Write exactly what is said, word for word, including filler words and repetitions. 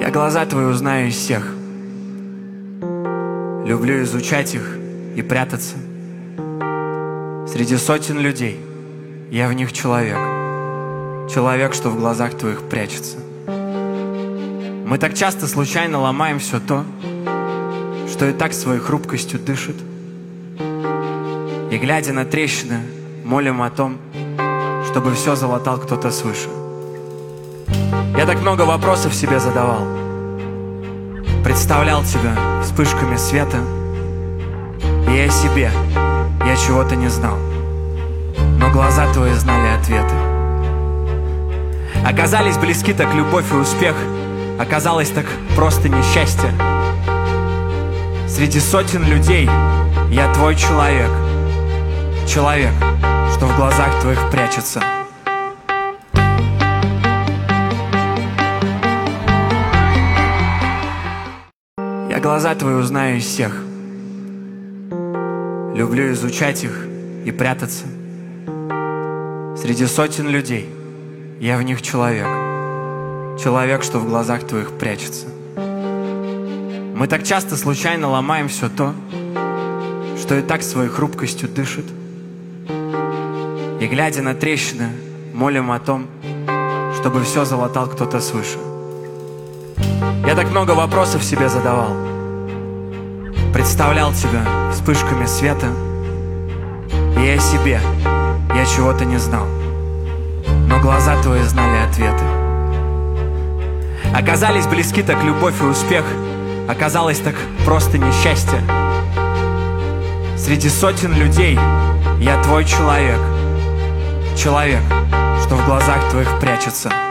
Я глаза твои узнаю из всех. Люблю изучать их и прятаться. Среди сотен людей я в них человек. Человек, что в глазах твоих прячется. Мы так часто случайно ломаем все то, что и так своей хрупкостью дышит. И глядя на трещины, молим о том, чтобы все залатал кто-то свыше. Я так много вопросов себе задавал, представлял тебя вспышками света. И я себе, я чего-то не знал, но глаза твои знали ответы. Оказались близки так любовь и успех, оказалось так просто несчастье. Среди сотен людей я твой человек. Человек, что в глазах твоих прячется. Я глаза твои узнаю из всех. Люблю изучать их и прятаться. Среди сотен людей я в них человек. Человек, что в глазах твоих прячется. Мы так часто случайно ломаем все то, что и так своей хрупкостью дышит. И глядя на трещины, молим о том, чтобы все залатал кто-то свыше. Я так много вопросов себе задавал, представлял тебя вспышками света. И я себе, я чего-то не знал, но глаза твои знали ответы. Оказались близки так любовь и успех, оказалось так просто несчастье. Среди сотен людей я твой человек. Человек, что в глазах твоих прячется.